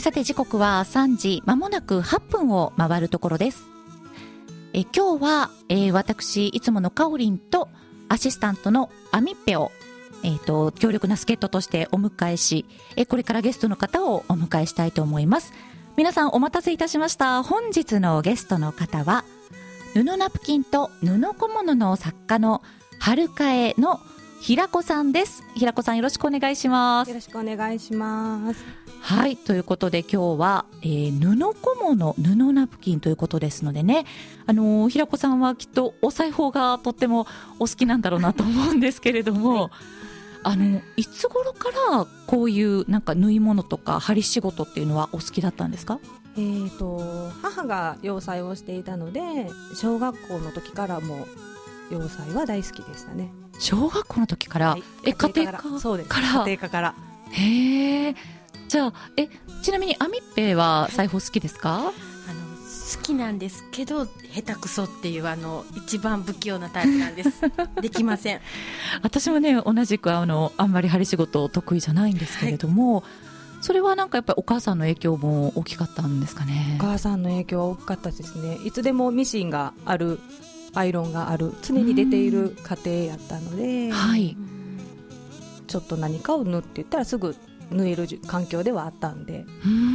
さて時刻は3時まもなく8分を回るところです。今日は、私いつものかおりんとアシスタントのあみっぺを、強力な助っ人としてお迎えし、これからゲストの方をお迎えしたいと思います。皆さんお待たせいたしました。本日のゲストの方は布ナプキンと布小物の作家の春香の平子さんです。平子さんよろしくお願いします。 よろしくお願いします。 はい、ということで今日は、布小物布ナプキンということですのでね、平子さんはきっとお裁縫がとってもお好きなんだろうなと思うんですけれども、はい、いつ頃からこういうなんか縫い物とか針仕事っていうのはお好きだったんですか？ 母が洋裁をしていたので、小学校の時からもう洋裁は大好きでしたね。 小学校の時から、はい、家庭科からそうです、家庭科から。 へえ。じゃあちなみにあみっぺは裁縫好きですか？ 好きなんですけど下手くそっていう一番不器用なタイプなんですできません。 私もね同じくあんまり針仕事得意じゃないんですけれども、はい、それはなんかやっぱりお母さんの影響も大きかったんですかね？ お母さんの影響は大きかったですね。いつでもミシンがある、アイロンがある、常に出ている家庭やったので、はい、ちょっと何かを縫って言ったらすぐ縫える環境ではあったんで、はい、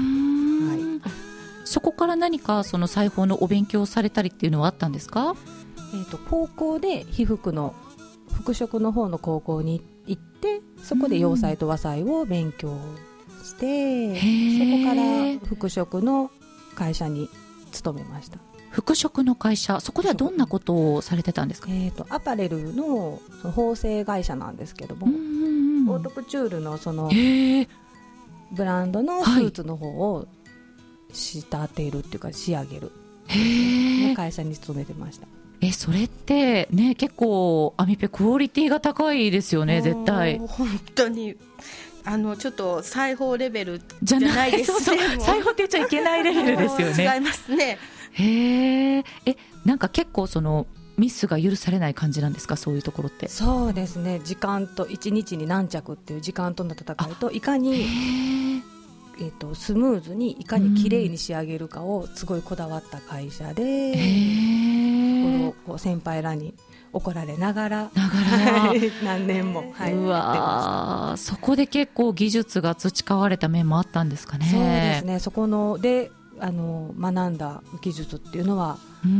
そこから何かその裁縫のお勉強されたりっていうのはあったんですか？ 高校で被服の服飾の方の高校に行って、そこで洋裁と和裁を勉強して、そこから服飾の会社に勤めました。 服飾の会社、そこではどんなことをされてたんですか？ アパレルの縫製会社なんですけども、オートクチュールのそのブランドのスーツの方を仕立てるっていうか仕上げるの会社に勤めてました。 それってね、結構アミペクオリティが高いですよね。絶対本当にちょっと裁縫レベルじゃないですね。 そう裁縫って言っちゃいけないレベルですよね。 違いますね。 なんか結構そのミスが許されない感じなんですか？そういうところって。 そうですね、時間と1日に何着っていう時間との戦いと、いかにスムーズにいかに綺麗に仕上げるかをすごいこだわった会社で、こう先輩らに怒られながら何年も、はい、 うわ、そこで結構技術が培われた面もあったんですかね？ そうですね、そこので学んだ技術っていうのは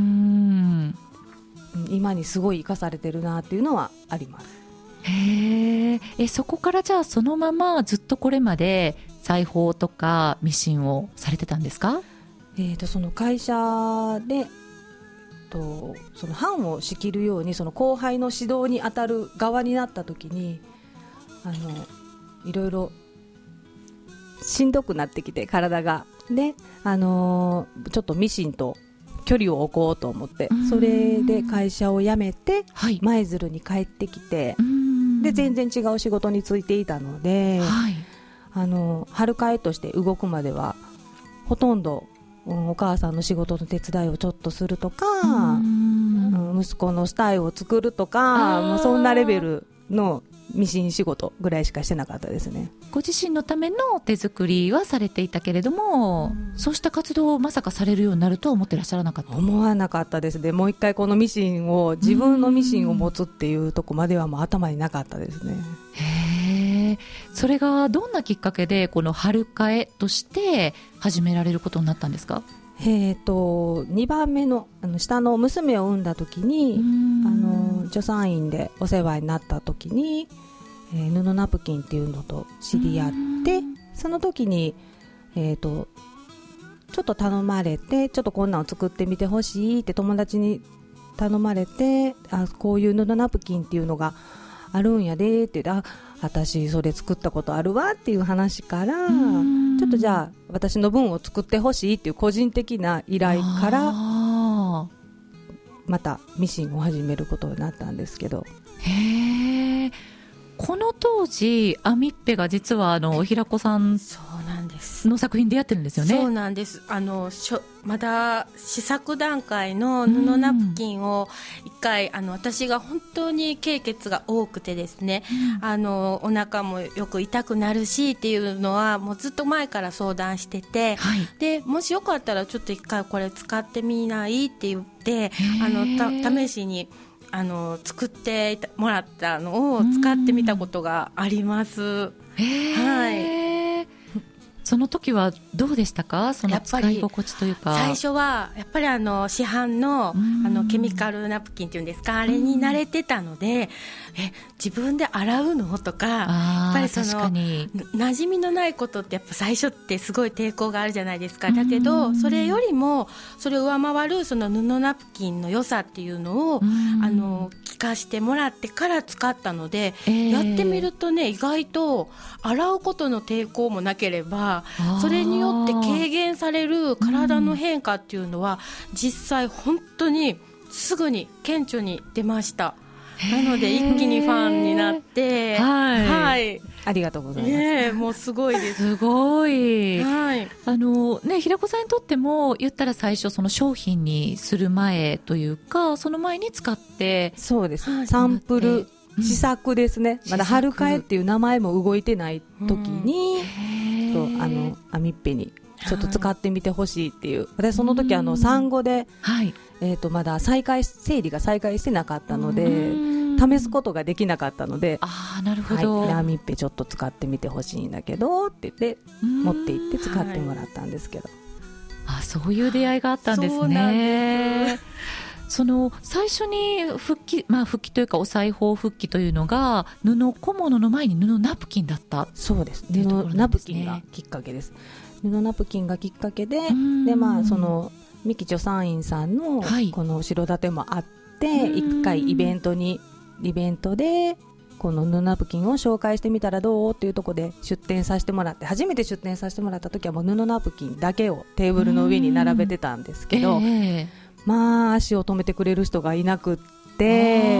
今にすごい生かされてるなっていうのはあります。 そこからじゃあそのままずっとこれまで裁縫とかミシンをされてたんですか？ その会社でその班を仕切るようにその後輩の指導に当たる側になった時にいろいろしんどくなってきて、体がで、ちょっとミシンと距離を置こうと思って、それで会社を辞めて舞鶴に帰ってきて、で全然違う仕事に就いていたので、春会として動くまではほとんどお母さんの仕事の手伝いをちょっとするとか、息子のスタイを作るとか、もうそんなレベルのミシン仕事ぐらいしかしてなかったですね。 ご自身のための手作りはされていたけれども、そうした活動をまさかされるようになるとは思ってらっしゃらなかった？ 思わなかったですね。もう一回このミシンを自分のミシンを持つっていうとこまではもう頭になかったですね。 それがどんなきっかけでこの春会として始められることになったんですか ？2番目の、下の娘を産んだ時に助産院でお世話になった時に、布ナプキンっていうのと知り合って、その時に、ちょっと頼まれて、ちょっとこんなの作ってみてほしいって友達に頼まれて、こういう布ナプキンっていうのがあるんやでって言って、私それ作ったことあるわっていう話から、ちょっとじゃあ私の分を作ってほしいっていう個人的な依頼からまたミシンを始めることになったんですけど。 この当時アミッペが実は平子さんそうなんですの作品出会ってるんですよね。 そうなんです。まだ試作段階の布ナプキンを一回私が本当に経血が多くてですね、お腹もよく痛くなるしっていうのはもうずっと前から相談してて、 はい、 でもしよかったらちょっと一回これ使ってみないって言って試しに作ってもらったのを使ってみたことがあります。はい、 その時はどうでしたか？その使い心地というか。 最初はやっぱり市販のケミカルナプキンっていうんですか、あれに慣れてたので、自分で洗うのとか、やっぱりその馴染みのないことってやっぱ最初ってすごい抵抗があるじゃないですか。だけどそれよりもそれを上回るその布ナプキンの良さっていうのを聞かせてもらってから使ったので、やってみるとね、意外と洗うことの抵抗もなければ、それによって軽減される体の変化っていうのは実際本当にすぐに顕著に出ました。なので一気にファンになって、 はいはい、 ありがとうございます。 もうすごいです。 すごい。 はい。 平子さんにとっても言ったら最初その商品にする前というか、その前に使って。 そうです。サンプル、試作ですね。まだ春替えっていう名前も動いてない時に、アミッペにちょっと使ってみてほしいっていう。私その時産後で、はい、まだ生理が再開してなかったので、試すことができなかったので、 なるほど。 はい、アミッペちょっと使ってみてほしいんだけどって言って持って行って使ってもらったんですけど、 そういう出会いがあったんですね。その最初に復帰というかお裁縫復帰というのが布小物の前に布ナプキンだった。 そうです。布ナプキンがきっかけです。布ナプキンがきっかけで、その三木助産院さんのこの後ろ盾もあって、一回イベントでこの布ナプキンを紹介してみたらどうっていうところで出店させてもらって、初めて出店させてもらった時はもう布ナプキンだけをテーブルの上に並べてたんですけど、足を止めてくれる人がいなくって、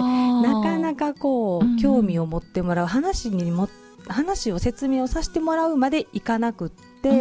なかなか興味を持ってもらう、話を説明をさせてもらうまでいかなくって、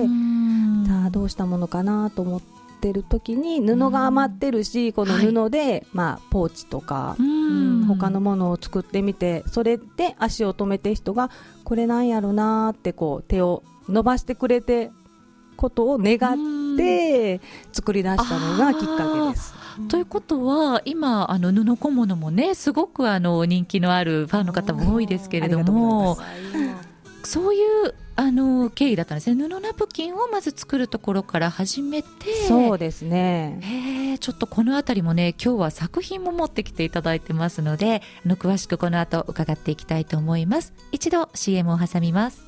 さあどうしたものかなと思ってる時に、布が余ってるし、この布で、ポーチとか、他のものを作ってみて、それで足を止めて人がこれなんやろなって手を伸ばしてくれてことを願って作り出したのがきっかけです。 ということは今布小物もね、すごく人気のあるファンの方も多いですけれども、そういう経緯だったんですね。布ナプキンをまず作るところから始めて。 そうですね。 ちょっとこのあたりもね、今日は作品も持ってきていただいてますので、詳しくこの後伺っていきたいと思います。一度 CM を挟みます。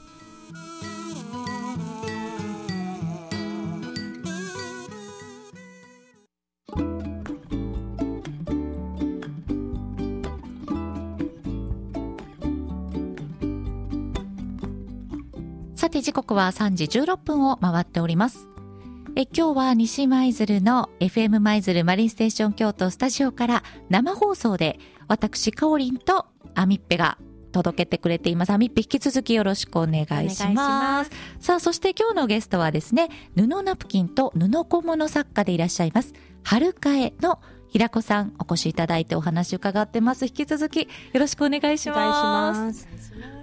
さて時刻は3時16分を回っております。今日は西舞鶴の FM 舞鶴マリンステーション京都スタジオから生放送で私かおりんとアミッペが届けてくれています。アミッペ引き続きよろしくお願いします。さあそして今日のゲストはですね、布ナプキンと布小物作家でいらっしゃいます春替えの平子さんお越しいただいてお話伺ってます。引き続きよろしくお願いします。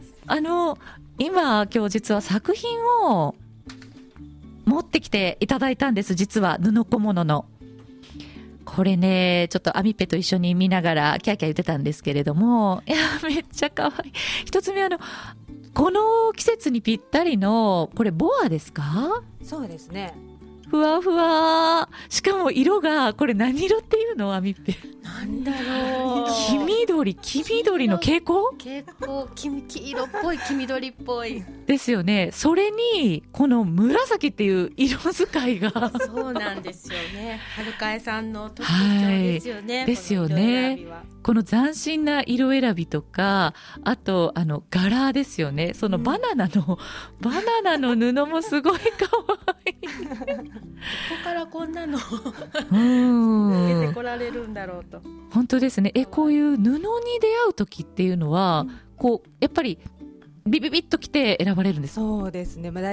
今日実は作品を持ってきていただいたんです。実は布小物のこれね、ちょっとアミッペと一緒に見ながらキャーキャー言ってたんですけれども、いやめっちゃ可愛い。一つ目この季節にぴったりのこれボアですか？ そうですね。 ふわふわ。しかも色がこれ何色っていうの？アミッペなんだろう。 黄緑の蛍光黄色っぽい黄緑っぽいですよね。それにこの紫っていう色使いがそうなんですよね。春替えさんの特徴ですよね。 ですよね。この斬新な色選びとか、あと柄ですよね。そのバナナの布もすごい可愛いここからこんなのつけてこられるんだろうと。 本当ですね。こういう布に出会う時っていうのは、やっぱりビビビッときて選ばれるんですか？ そうですね。だいたい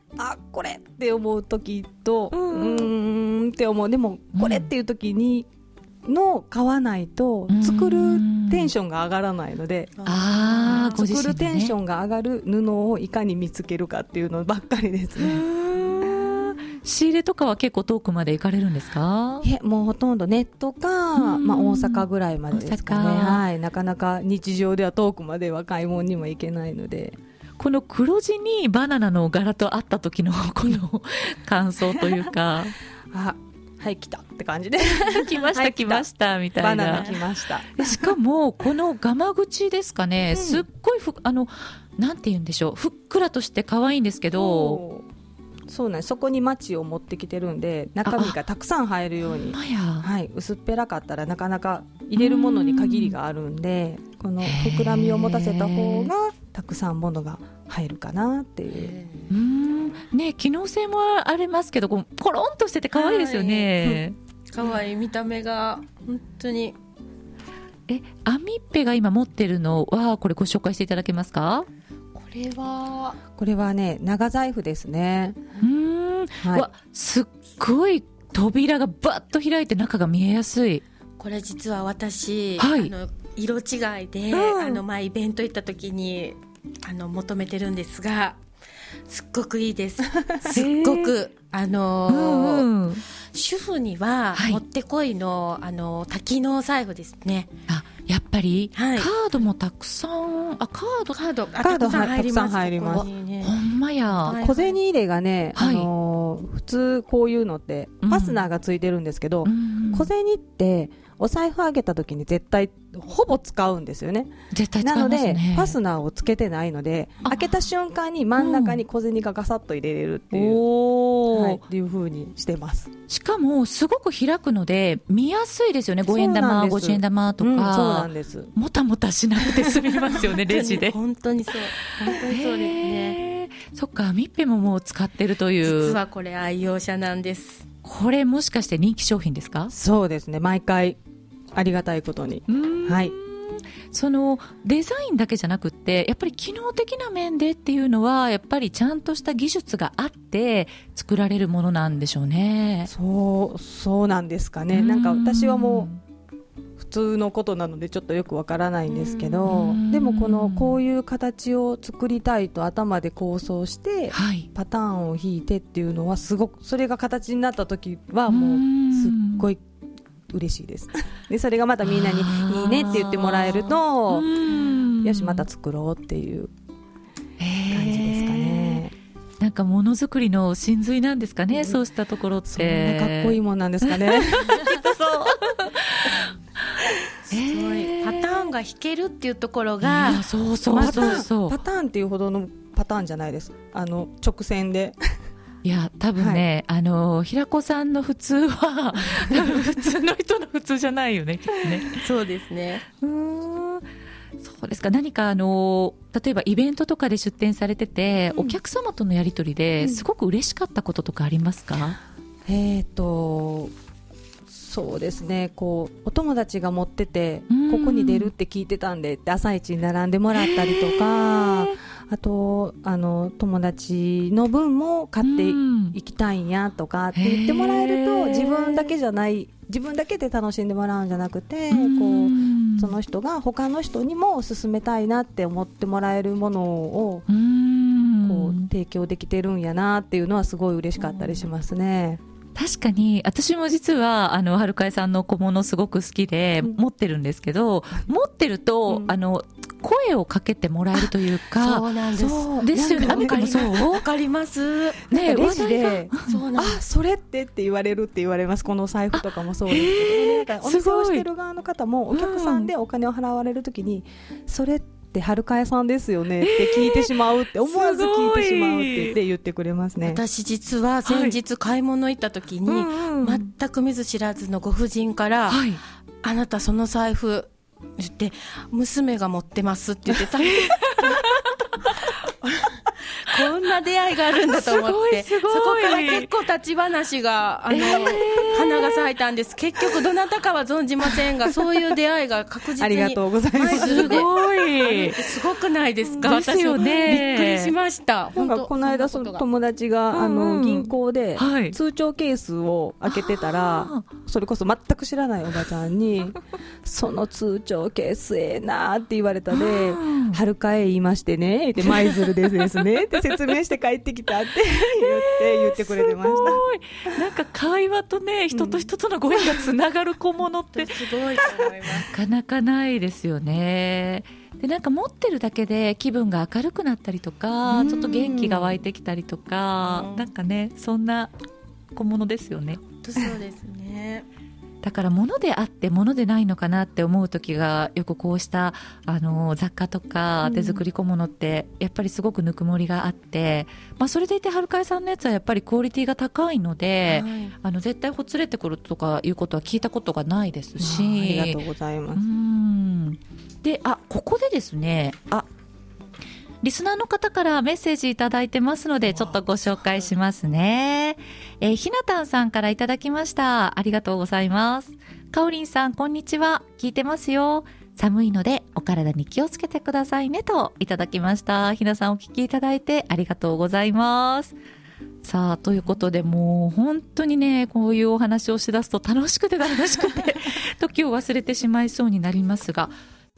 これって思う時とって思う。でもこれっていう時にの買わないと作るテンションが上がらないので、作るテンションが上がる布をいかに見つけるかっていうのばっかりですね。 仕入れとかは結構遠くまで行かれるんですか？ もうほとんどネットか、大阪ぐらいまでですかね。はい、なかなか日常では遠くまでは買い物にも行けないので。 この黒地にバナナの柄とあった時のこの感想というかはい来たって感じで来ました来ましたみたいな。 バナナ来ました。 しかもこのガマ口ですかね、すっごいなんて言うんでしょう、ふっくらとして可愛いんですけど、 そうなんです。そこにマチを持ってきてるんで、中身がたくさん入るように、はい、薄っぺらかったらなかなか入れるものに限りがあるんで、この膨らみを持たせた方がたくさんものが入るかなっていう。 ね、機能性もありますけど、コロンとしてて可愛いですよね。 可愛い見た目が本当に。 アミッペが今持ってるのはこれご紹介していただけますか？ これはね、長財布ですね。 すっごい扉がバッと開いて中が見えやすい。 これ実は私、色違いで、前イベント行った時に求めてるんですが、すっごくいいです。すっごく主婦にはもってこいの、多機能財布ですね。 やっぱり、カードもたくさんカードたくさん入ります。 ほんまや。 小銭入れがね、普通こういうのってファスナーがついてるんですけど、小銭ってお財布あげた時に絶対ほぼ使うんですよね。 絶対使いますね。 なのでファスナーをつけてないので、開けた瞬間に真ん中に小銭がガサッと入れれるっていう、っていう風にしてます。 しかもすごく開くので見やすいですよね。5円玉50円玉とか、 そうなんです。 もたもたしなくて済みますよね。レジで本当にそうですね。 そっか、ミッペももう使ってるという。 実はこれ愛用者なんです。 これもしかして人気商品ですか？ そうですね、毎回ありがたいことに。はい。 そのデザインだけじゃなくって、やっぱり機能的な面でっていうのはやっぱりちゃんとした技術があって作られるものなんでしょうね。 そうなんですかね。なんか私はもう普通のことなのでちょっとよくわからないんですけど、でもこういう形を作りたいと頭で構想して、パターンを引いてっていうのはすごく、それが形になった時はもうすっごい嬉しいです。でそれがまたみんなにいいねって言ってもらえると、よしまた作ろうっていう感じですかね。 なんかものづくりの真髄なんですかね、そうしたところって。 そんなかっこいいもんなんですかね。 すごいパターンが弾けるっていうところが、 パターンっていうほどのパターンじゃないです。直線で。 いや多分ね、平子さんの普通は普通の人の普通じゃないよね、きっとね。 そうですね。 そうですか。何か例えばイベントとかで出展されてて、お客様とのやり取りですごく嬉しかったこととかありますか？ そうですね、お友達が持ってて、ここに出るって聞いてたんでって朝一に並んでもらったりとか、あと友達の分も買っていきたいんやとかって言ってもらえると、自分だけじゃない、自分だけで楽しんでもらうんじゃなくて、その人が他の人にも勧めたいなって思ってもらえるものを提供できてるんやなっていうのはすごい嬉しかったりしますね。 確かに私も実は春香さんの小物すごく好きで持ってるんですけど、持ってると、声をかけてもらえるというか。 そうなんです。 ですよね。 わかります。 ね、レジでそれって言われるって言われます。この財布とかもそうですけど、お店をしてる側の方もお客さんでお金を払われるときに、それって春香さんですよねって聞いてしまうって、思わず聞いてしまうって言ってくれますね。 私実は先日買い物行った時に、全く見ず知らずのご婦人から、あなたその財布言って娘が持ってますって言ってた。こんな出会いがあるんだと思って、そこから結構立ち話が花が咲いたんです。結局どなたかは存じませんが、そういう出会いが確実にありがとうございます。 すごいすごくないですか。 ですよね。 びっくりしました。 なんかこの間その友達が銀行で通帳ケースを開けてたら、それこそ全く知らないおばちゃんにその通帳ケースなって言われたで、春帰言いましてねって舞鶴ですねって説明して帰ってきたって言ってくれてました。 なんか会話とね、人と人とのご縁がつながる小物ってすごいと思います。 なかなかないですよね。でなんか持ってるだけで気分が明るくなったりとか、ちょっと元気が湧いてきたりとか、なんかね、そんな小物ですよね。 そうですね。 だから物であって物でないのかなって思う時がよく、こうした雑貨とか手作り小物ってやっぱりすごくぬくもりがあって、それでいて春海さんのやつはやっぱりクオリティが高いので、絶対ほつれてくるとかいうことは聞いたことがないですし、 ありがとうございます。 で、ここでですね、リスナーの方からメッセージいただいてますので、ちょっとご紹介しますね。ひなたんさんからいただきました。ありがとうございます。かおりんさん、こんにちは。聞いてますよ。寒いのでお体に気をつけてくださいねといただきました。ひなさん、お聞きいただいてありがとうございます。さあ、ということで、もう本当にね、こういうお話をしだすと楽しくて時を忘れてしまいそうになりますが、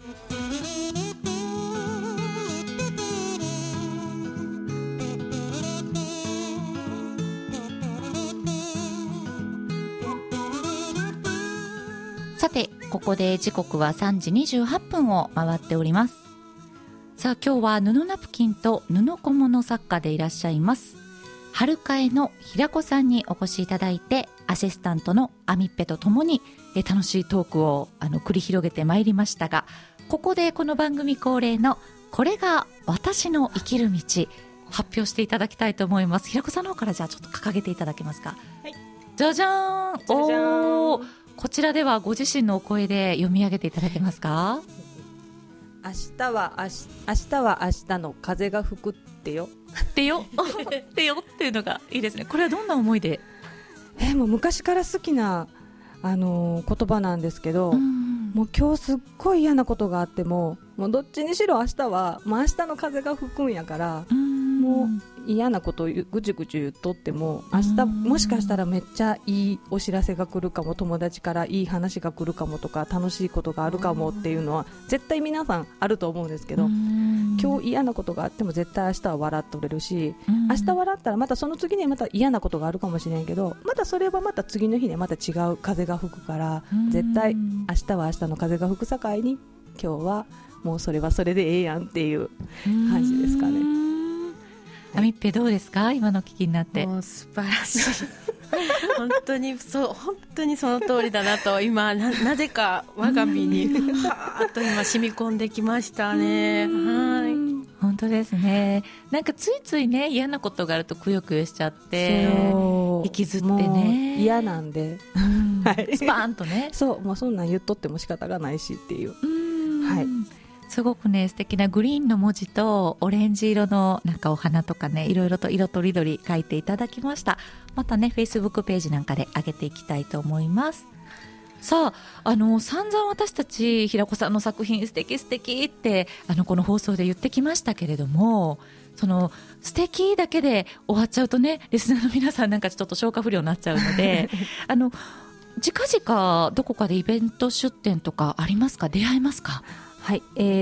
さて、ここで時刻は3時28分を回っております。さあ、今日は布ナプキンと布小物作家でいらっしゃいます春海の平子さんにお越しいただいて、アシスタントのアミッペとともに楽しいトークを繰り広げてまいりましたが、ここでこの番組恒例のこれが私の生きる道発表していただきたいと思います。平子さんの方からじゃあちょっと掲げていただけますか。 はい、 じゃじゃーん。 じゃじゃーん。 こちらではご自身のお声で読み上げていただけますか。 明日は明日の風が吹くってよってよってよっていうのがいいですね。これはどんな思いで。 もう昔から好きな言葉なんですけど、もう今日すっごい嫌なことがあっても、もうどっちにしろ明日は、明日の風が吹くんやから、もう嫌なことをぐちぐち言っとっても、明日もしかしたらめっちゃいいお知らせが来るかも、友達からいい話が来るかもとか、楽しいことがあるかもっていうのは絶対皆さんあると思うんですけど、今日嫌なことがあっても絶対明日は笑っておれるし、明日笑ったらまたその次にまた嫌なことがあるかもしれんけど、またそれはまた次の日にまた違う風が吹くから、絶対明日は明日の風が吹くさかいに、今日はもうそれはそれでええやんっていう感じですかね。 アミッペどうですか、今の聞きになって。 もう素晴らしい本当にその通りだなと今 なぜか我が身にはーっと今染み込んできましたね。はい、 本当ですね。なんかついついね、嫌なことがあるとくよくよしちゃって引きずってね、 嫌なんで、 スパーンとねもうそんなん言っとっても仕方がないしっていう、はい、 すごくね、素敵なグリーンの文字とオレンジ色のなんかお花とかね、いろいろと色とりどり書いていただきました。またね、Facebook ページなんかで上げていきたいと思います。さあ、散々私たち平子さんの作品素敵素敵ってこの放送で言ってきましたけれども、その素敵だけで終わっちゃうとね、リスナーの皆さんなんかちょっと消化不良になっちゃうので近々どこかでイベント出店とかありますか、出会えますか。 はい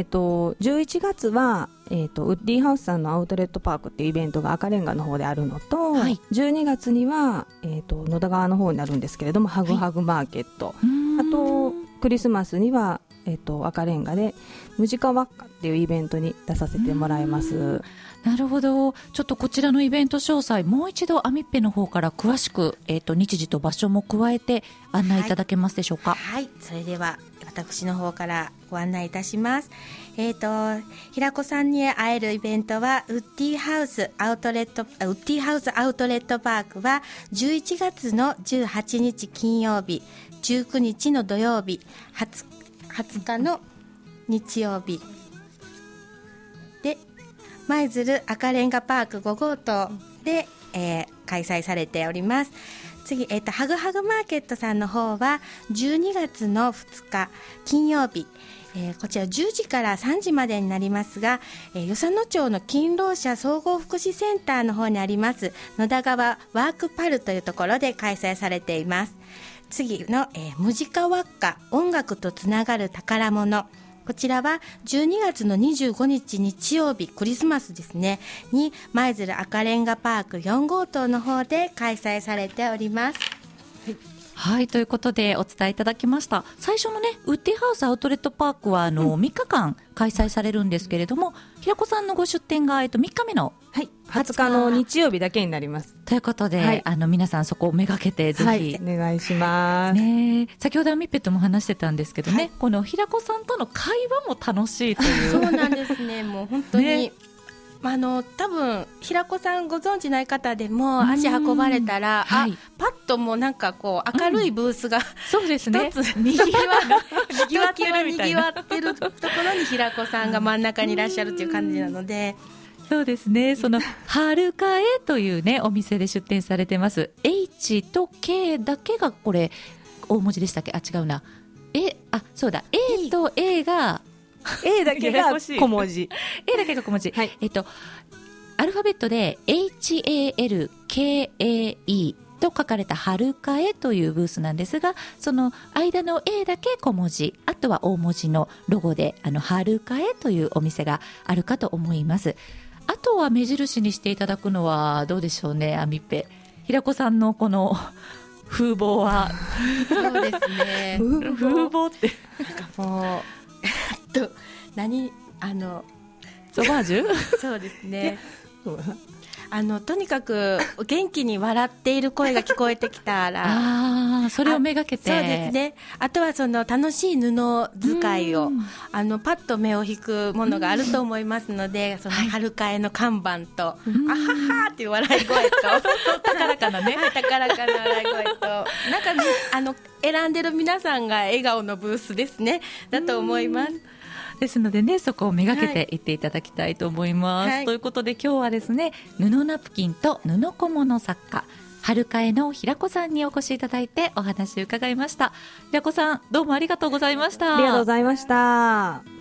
、11月は、ウッディハウスさんのアウトレットパークっていうイベントが赤レンガの方であるのと、はい、12月には、野田川の方になるんですけれども、ハグハグマーケット、あとクリスマスには、赤レンガでムジカワッカっていうイベントに出させてもらいます。 なるほど。ちょっとこちらのイベント詳細もう一度アミッペの方から詳しく、日時と場所も加えて案内いただけますでしょうか。 はい、それでは私の方からご案内いたします。平子さんに会えるイベントはウッディハウスアウトレットパークは11月の18日金曜日、19日の土曜日、20日の日曜日で舞鶴赤レンガパーク5号棟で、開催されております。 次、ハグハグマーケットさんの方は12月の2日金曜日、こちら10時から3時までになりますが、与謝野町の勤労者総合福祉センターの方にあります野田川ワークパルというところで開催されています。次の、ムジカワッカ音楽とつながる宝物、こちらは12月の25日日曜日クリスマスですねに舞鶴赤レンガパーク4号棟の方で開催されております。 はい、ということでお伝えいただきました。最初のねウッディハウスアウトレットパークは3日間開催されるんですけれども、平子さんのご出店が3日目の、 はい、20日の日曜日だけになります。 ということで、はい、皆さんそこをめがけてぜひ、 はい、お願いします、 ね、先ほどアミッペとも話してたんですけどね、はい、この平子さんとの会話も楽しいというそうなんですね。もう本当に、ね、多分平子さんご存知ない方でも足運ばれたら、はい、パッともうなんかこう明るいブースが、 そうですね、 一つにぎわってるところに平子さんが真ん中にいらっしゃるという感じなので、 そうですね、その春かえというねお店で出店されてます。 H と K だけがこれ大文字でしたっけ？違うな、そうだ A と A が A だけが小文字 A だけが小文字、はい、アルファベットで HALKAE と書かれた春かえというブースなんですが、その間の A だけ小文字、あとは大文字のロゴで春かえというお店があるかと思います。あとは目印にしていただくのはどうでしょうね、アミッペ。平子さんのこの風貌はそうですね風貌ってなんかもう何ソバージュそうですねとにかく元気に笑っている声が聞こえてきたらそれをめがけて、 そうですね。あとはその楽しい布使いをパッと目を引くものがあると思いますので、その春かえの看板と、あははっていう笑い声と高らかなね高らかな笑い声となんか選んでる皆さんが笑顔のブースですねだと思います。 ですのでね、そこをめがけていっていただきたいと思います、はい、ということで今日はですね、布ナプキンと布小物作家春かえの平子さんにお越しいただいてお話を伺いました。平子さんどうもありがとうございました。 ありがとうございました。